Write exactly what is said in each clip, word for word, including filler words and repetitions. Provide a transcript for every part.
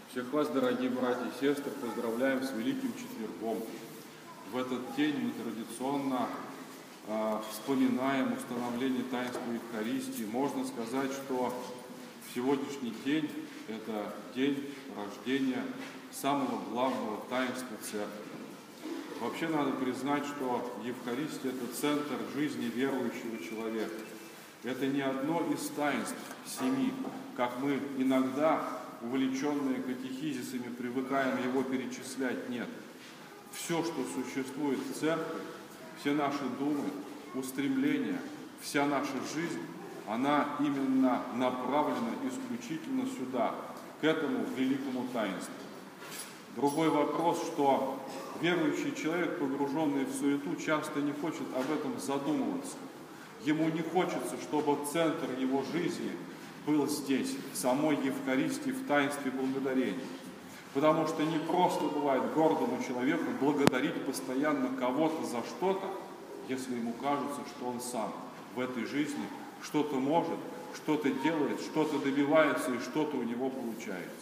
Всех вас, дорогие братья и сестры, поздравляем с Великим Четвергом. В этот день мы традиционно э, вспоминаем установление таинства Евхаристии. Можно сказать, что сегодняшний день – это день рождения самого главного таинства Церкви. Вообще надо признать, что Евхаристия – это центр жизни верующего человека. Это не одно из таинств семи, как мы иногда, увлеченные катехизисами, привыкаем его перечислять. Нет. Все, что существует в Церкви, все наши думы, устремления, вся наша жизнь, она именно направлена исключительно сюда, к этому великому таинству. Другой вопрос, что верующий человек, погруженный в суету, часто не хочет об этом задумываться. Ему не хочется, чтобы центр его жизни был здесь, в самой Евхаристии, в таинстве благодарения. Потому что не просто бывает гордому человеку благодарить постоянно кого-то за что-то, если ему кажется, что он сам в этой жизни что-то может, что-то делает, что-то добивается и что-то у него получается.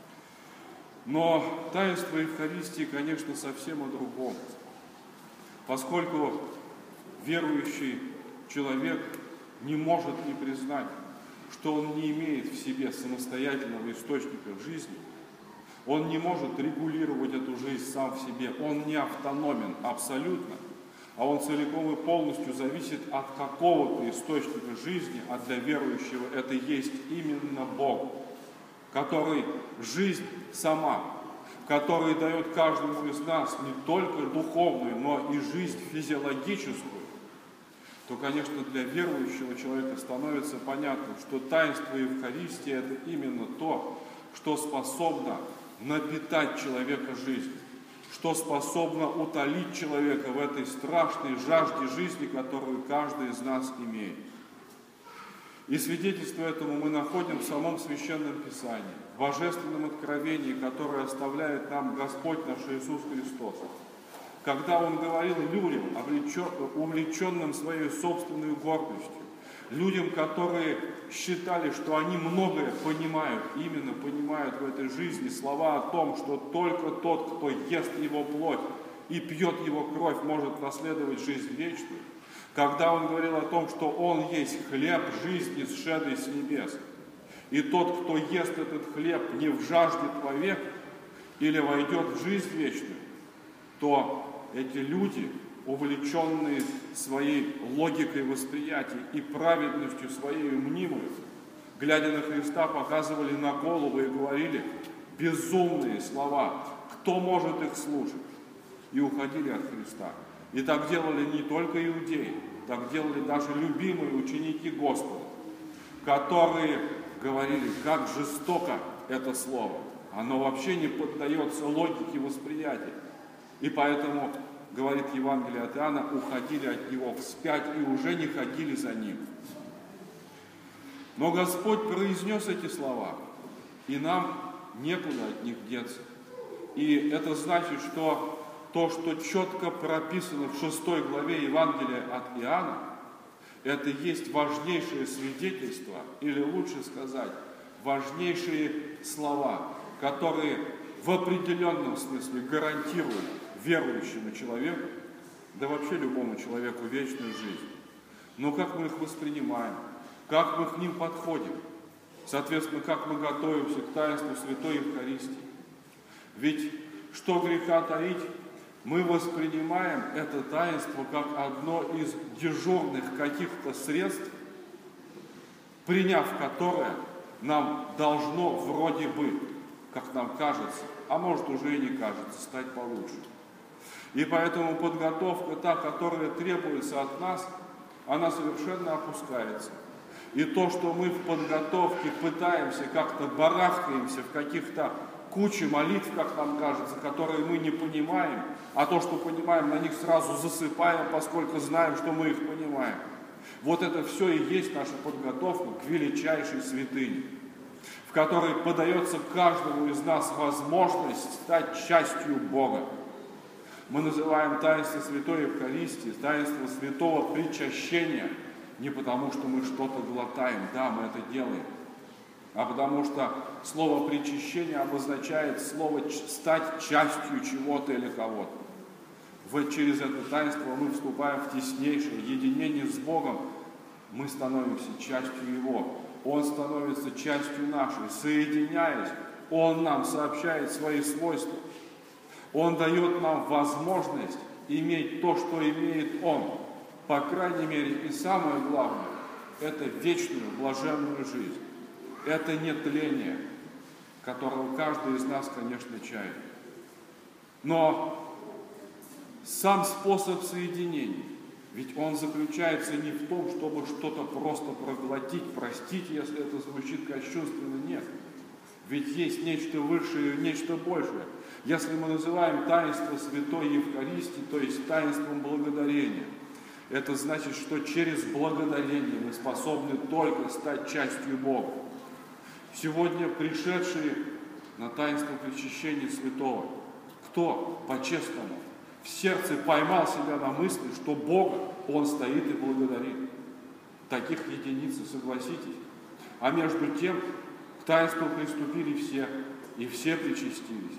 Но таинство Евхаристии, конечно, совсем о другом. Поскольку верующий человек не может не признать, что он не имеет в себе самостоятельного источника жизни, он не может регулировать эту жизнь сам в себе, он не автономен абсолютно, а он целиком и полностью зависит от какого-то источника жизни, а для верующего это есть именно Бог, который жизнь сама, который дает каждому из нас не только духовную, но и жизнь физиологическую, то, конечно, для верующего человека становится понятным, что таинство Евхаристии – это именно то, что способно напитать человека жизнью, что способно утолить человека в этой страшной жажде жизни, которую каждый из нас имеет. И свидетельство этому мы находим в самом Священном Писании, в божественном откровении, которое оставляет нам Господь наш Иисус Христос. Когда Он говорил людям, увлеченным своей собственной гордостью, людям, которые считали, что они многое понимают, именно понимают в этой жизни, слова о том, что только тот, кто ест Его плоть и пьет Его кровь, может наследовать жизнь вечную, когда Он говорил о том, что Он есть хлеб жизни, сшедший с небес, и тот, кто ест этот хлеб, не вжаждет вовек или войдет в жизнь вечную, то эти люди, увлеченные своей логикой восприятия и праведностью своей мнимой, глядя на Христа, показывали на голову и говорили безумные слова, кто может их слушать, и уходили от Христа. И так делали не только иудеи, так делали даже любимые ученики Господа, которые говорили, как жестоко это слово, оно вообще не поддается логике восприятия. И поэтому, говорит Евангелие от Иоанна, уходили от него вспять и уже не ходили за ним. Но Господь произнес эти слова, и нам некуда от них деться. И это значит, что то, что четко прописано в шестой главе Евангелия от Иоанна, это есть важнейшее свидетельство, или лучше сказать, важнейшие слова, которые в определенном смысле гарантируют верующему человеку, да вообще любому человеку, вечную жизнь. Но как мы их воспринимаем, как мы к ним подходим, соответственно, как мы готовимся к таинству Святой Евхаристии. Ведь, что греха таить, мы воспринимаем это таинство как одно из дежурных каких-то средств, приняв которое нам должно вроде бы, как нам кажется, а может уже и не кажется, стать получше. И поэтому подготовка та, которая требуется от нас, она совершенно опускается. И то, что мы в подготовке пытаемся, как-то барахтаемся в каких-то куче молитв, как нам кажется, которые мы не понимаем, а то, что понимаем, на них сразу засыпаем, поскольку знаем, что мы их понимаем. Вот это все и есть наша подготовка к величайшей святыне, в которой подается каждому из нас возможность стать частью Бога. Мы называем таинство Святой Евхаристии, таинство святого причащения, не потому, что мы что-то глотаем, да, мы это делаем, а потому что слово «причащение» обозначает слово «стать частью чего-то или кого-то». Вот через это таинство мы вступаем в теснейшее единение с Богом, мы становимся частью Его, Он становится частью нашей, соединяясь, Он нам сообщает свои свойства, Он дает нам возможность иметь то, что имеет Он, по крайней мере, и самое главное, это вечную, блаженную жизнь. Это не тление, которого каждый из нас, конечно, чает. Но сам способ соединения, ведь он заключается не в том, чтобы что-то просто проглотить, простить, если это звучит кощунственно, нет. Ведь есть нечто высшее, нечто большее. Если мы называем таинство Святой Евхаристии, то есть таинством благодарения, это значит, что через благодарение мы способны только стать частью Бога. Сегодня пришедшие на таинство причащения святого, кто по-честному в сердце поймал себя на мысли, что Бога он стоит и благодарит. Таких единиц, согласитесь. А между тем к таинству приступили все, и все причастились.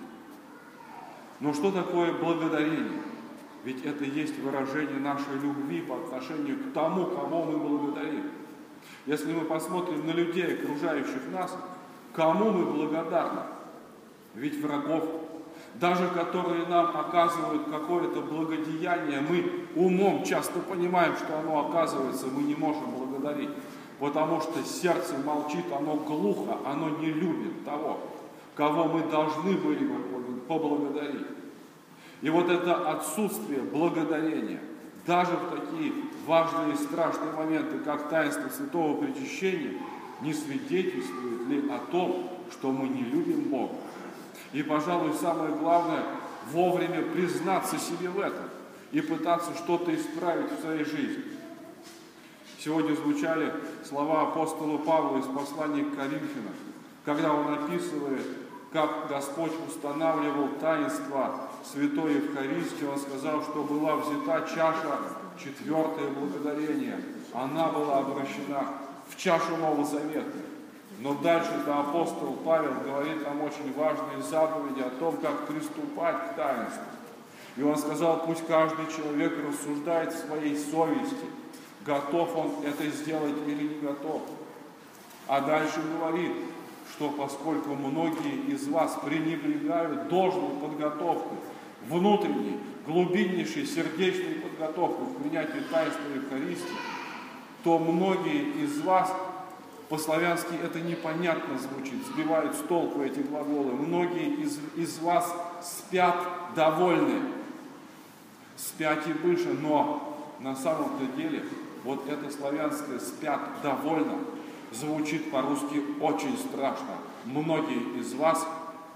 Но что такое благодарение? Ведь это есть выражение нашей любви по отношению к тому, кого мы благодарим. Если мы посмотрим на людей, окружающих нас, кому мы благодарны? Ведь врагов, даже которые нам оказывают какое-то благодеяние, мы умом часто понимаем, что оно оказывается, мы не можем благодарить. Потому что сердце молчит, оно глухо, оно не любит того, кого мы должны были бы поблагодарить. И вот это отсутствие благодарения, даже в такие важные и страшные моменты, как таинство святого причащения, не свидетельствует ли о том, что мы не любим Бога. И, пожалуй, самое главное, вовремя признаться себе в этом и пытаться что-то исправить в своей жизни. Сегодня звучали слова апостола Павла из послания к Коринфянам, когда он описывает, как Господь устанавливал таинство Святой Евхаристии. Он сказал, что была взята чаша, четвертое благодарение. Она была обращена в чашу Нового Завета. Но дальше-то апостол Павел говорит нам очень важные заповеди о том, как приступать к таинству. И он сказал, пусть каждый человек рассуждает в своей совести, готов он это сделать или не готов. А дальше говорит, что поскольку многие из вас пренебрегают должной подготовкой, внутренней, глубиннейшей сердечной подготовкой к принятию таинства Евхаристии, то многие из вас, по-славянски это непонятно звучит, сбивают с толку эти глаголы, многие из, из вас спят довольны, спят и выше, но на самом-то деле вот это славянское «спят довольно» звучит по-русски очень страшно. Многие из вас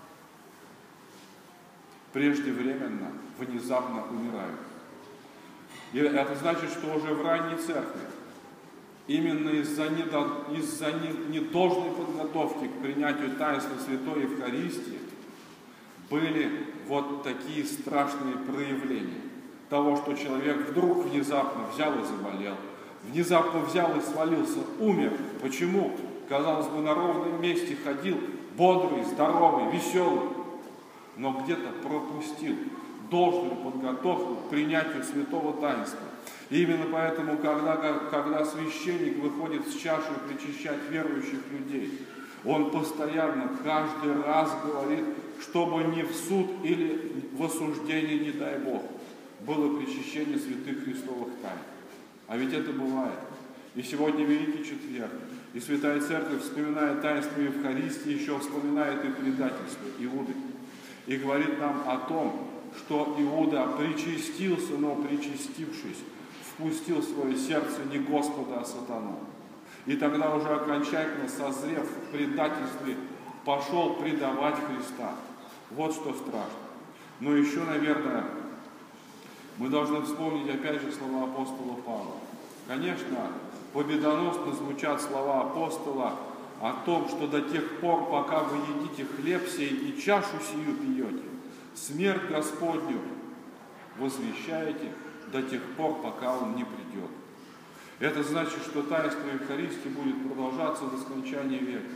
преждевременно, внезапно умирают. И это значит, что уже в ранней церкви именно из-за недо, из-за недолжной подготовки к принятию таинства Святой Евхаристии были вот такие страшные проявления того, что человек вдруг внезапно взял и заболел, внезапно взял и свалился, умер. Почему? Казалось бы, на ровном месте ходил, бодрый, здоровый, веселый, но где-то пропустил должную подготовку к принятию святого таинства. И именно поэтому, когда, когда священник выходит с чашей причащать верующих людей, он постоянно, каждый раз говорит, чтобы не в суд или в осуждение, не дай Бог, было причащение святых Христовых тайн. А ведь это бывает. И сегодня Великий Четверг, и Святая Церковь, вспоминая таинство Евхаристии, еще вспоминает и предательство Иуды. И говорит нам о том, что Иуда причастился, но причастившись, впустил в свое сердце не Господа, а сатану. И тогда уже окончательно созрев в предательстве, пошел предавать Христа. Вот что страшно. Но еще, наверное, мы должны вспомнить опять же слова апостола Павла. Конечно, победоносно звучат слова апостола о том, что до тех пор, пока вы едите хлеб сей и чашу сию пьете, смерть Господню возвещаете до тех пор, пока Он не придет. Это значит, что таинство Евхаристии будет продолжаться до скончания века.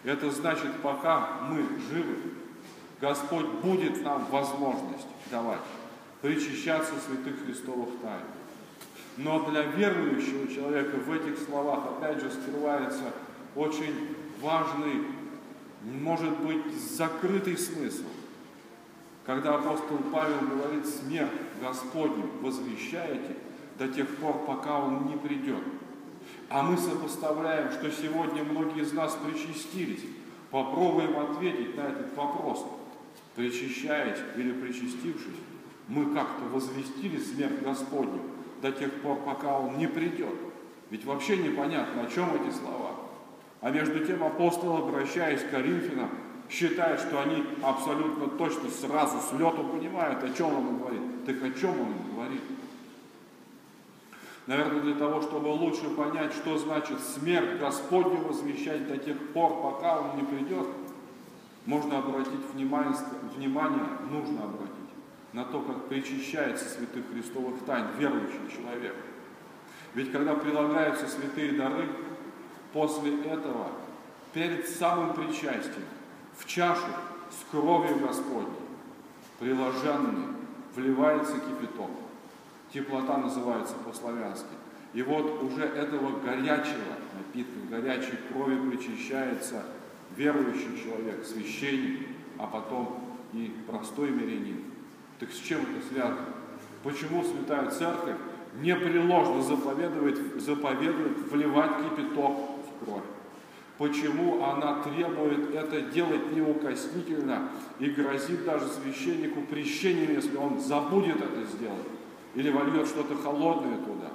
Это значит, пока мы живы, Господь будет нам возможность давать причащаться святых Христовых тайн. Но для верующего человека в этих словах опять же скрывается очень важный, может быть, закрытый смысл. Когда апостол Павел говорит: смерть Господню возвещаете до тех пор, пока Он не придет. А мы сопоставляем, что сегодня многие из нас причастились. Попробуем ответить на этот вопрос. Причащаясь или причастившись, мы как-то возвестили смерть Господню до тех пор, пока Он не придет. Ведь вообще непонятно, о чем эти слова. А между тем апостол, обращаясь к Коринфянам, считает, что они абсолютно точно сразу с лету понимают, о чем он говорит. Так о чем он говорит? Наверное, для того, чтобы лучше понять, что значит смерть Господню возвещать до тех пор, пока Он не придет, можно обратить внимание, внимание, нужно обратить на то, как причащается святых Христовых тайн верующий человек. Ведь когда прилагаются святые дары, после этого, перед самым причастием, в чашу с кровью Господней, приложенной, вливается кипяток. Теплота называется по-славянски. И вот уже этого горячего напитка, горячей крови причащается верующий человек, священник, а потом и простой мирянин. Так с чем это связано? Почему Святая Церковь непреложно заповедует, заповедует вливать кипяток в кровь? Почему она требует это делать неукоснительно и грозит даже священнику прещением, если он забудет это сделать или вольет что-то холодное туда?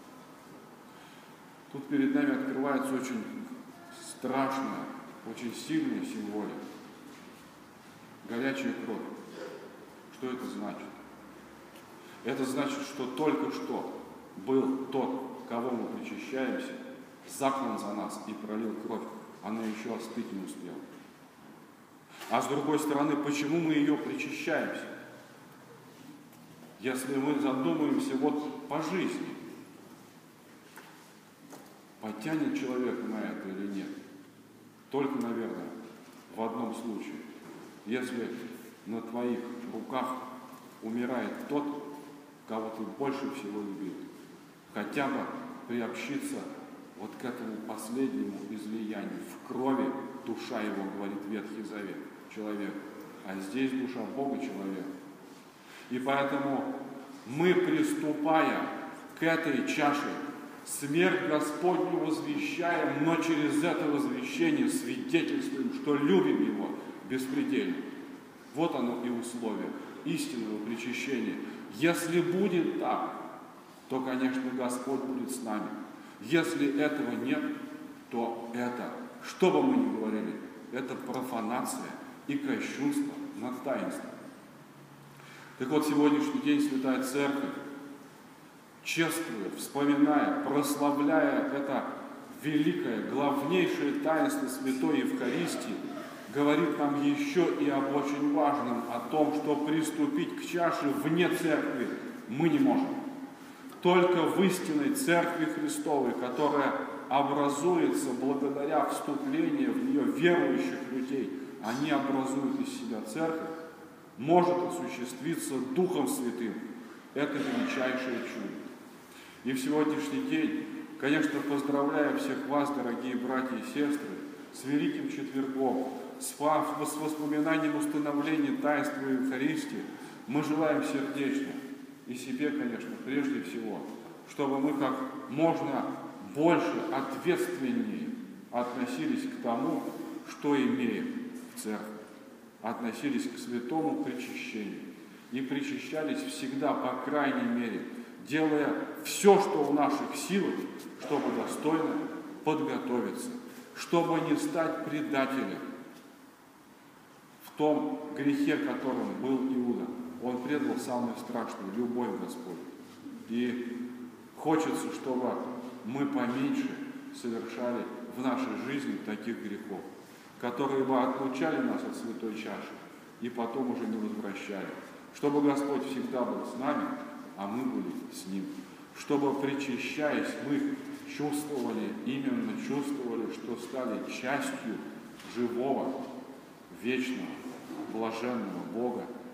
Тут перед нами открывается очень страшная, очень сильная символика. Горячая кровь. Что это значит? Это значит, что только что был тот, кого мы причащаемся, заклан за нас и пролил кровь. Она еще остыть не успела. А с другой стороны, почему мы ее причащаемся? Если мы задумаемся вот по жизни, потянет человек на это или нет? Только, наверное, в одном случае. Если на твоих руках умирает тот, кого ты больше всего любил, хотя бы приобщиться вот к этому последнему излиянию. В крови душа его, говорит Ветхий Завет, человек, а здесь душа Бога человек. И поэтому мы, приступая к этой чаше, смерть Господню возвещаем, но через это возвещение свидетельствуем, что любим Его беспредельно. Вот оно и условие истинного причащения. Если будет так, то, конечно, Господь будет с нами. Если этого нет, то это, что бы мы ни говорили, это профанация и кощунство над таинством. Так вот, сегодняшний день Святая Церковь, чествуя, вспоминая, прославляя это великое, главнейшее таинство Святой Евхаристии, говорит нам еще и об очень важном, о том, что приступить к чаше вне Церкви мы не можем. Только в истинной Церкви Христовой, которая образуется благодаря вступлению в нее верующих людей, они образуют из себя Церковь, может осуществиться Духом Святым. Это величайшее чудо. И в сегодняшний день, конечно, поздравляю всех вас, дорогие братья и сестры, с Великим Четвергом, с воспоминанием установления таинства Евхаристии. Мы желаем сердечно и себе, конечно, прежде всего, чтобы мы как можно больше, ответственнее относились к тому, что имеем в Церкви, относились к святому причащению и причащались всегда, по крайней мере, делая все, что в наших силах, чтобы достойно подготовиться, чтобы не стать предателем в том грехе, которым был Иуда. Он предал самое страшное – любовь Господню. И хочется, чтобы мы поменьше совершали в нашей жизни таких грехов, которые бы отлучали нас от святой чаши и потом уже не возвращали. Чтобы Господь всегда был с нами, а мы были с Ним. Чтобы, причащаясь, мы чувствовали, именно чувствовали, что стали частью живого, вечного, блаженного Бога,